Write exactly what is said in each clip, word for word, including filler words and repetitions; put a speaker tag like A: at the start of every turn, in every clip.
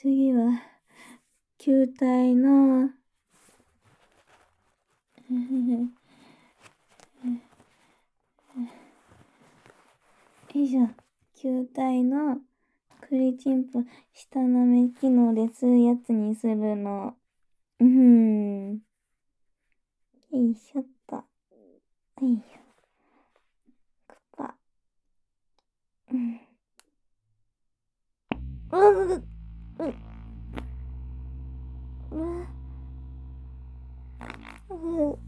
A: 次は、球体の、よいしょ。球体の栗チンポ下なめ機能で吸うやつにするの。うーん。よいしょっと。よいしょ。ここ。うん。うううううう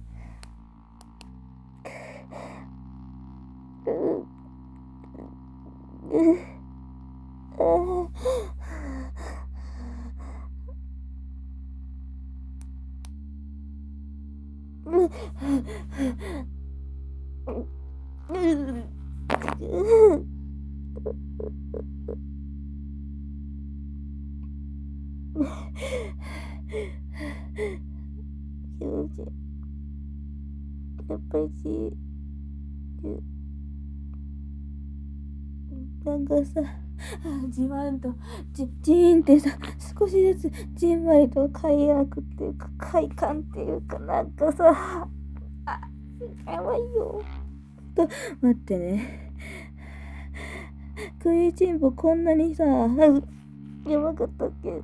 A: 気持ちいい。やっぱりち、なんかさ、じわんと、じ、じーんってさ、少しずつじんわりと快楽っていうか、快感っていうかなんかさ、あ、やばいよ。と、待ってね。クイチンポこんなにさ、やばかったっけ？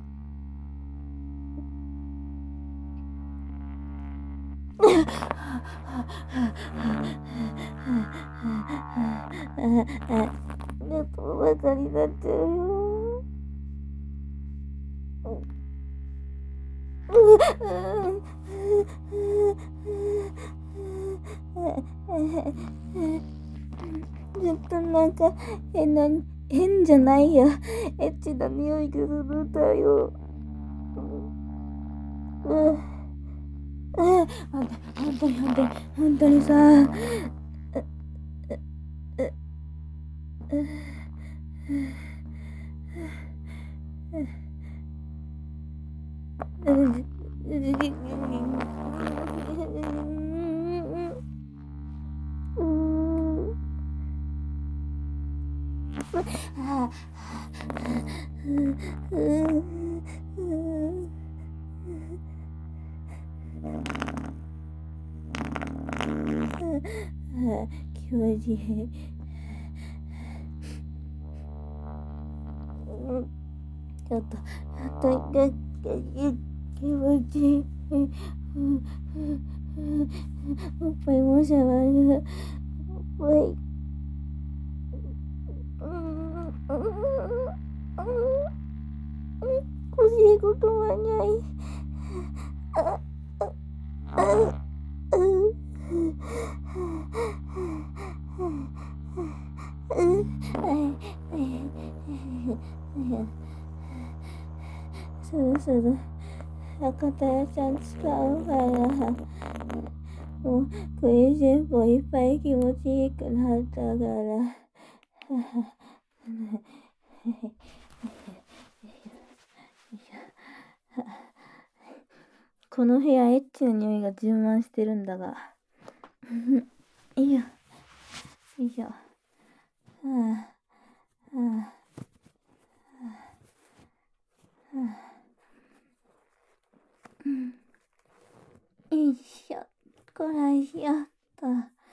A: ちょっとバカになっちゃうよ。ちょっとなんか変な、変じゃないや。エッチな匂いがするんだよ。うん。え、本当に本当に本当にさ、気持ちいい。ちょっと、ちょっと、気持ちいい。おっぱいもしゃわる。おっぱい。欲しいことはない。あ、あ、あ、そろそろ赤たやちゃん使うから、もうクイズンポいっぱい気持ちいいくなったから。この部屋エッチな匂いが充満してるんだが。いいよ。よいしょ。はあ、はあ、はあ、はあ。うん。よいしょ。こらしよっと。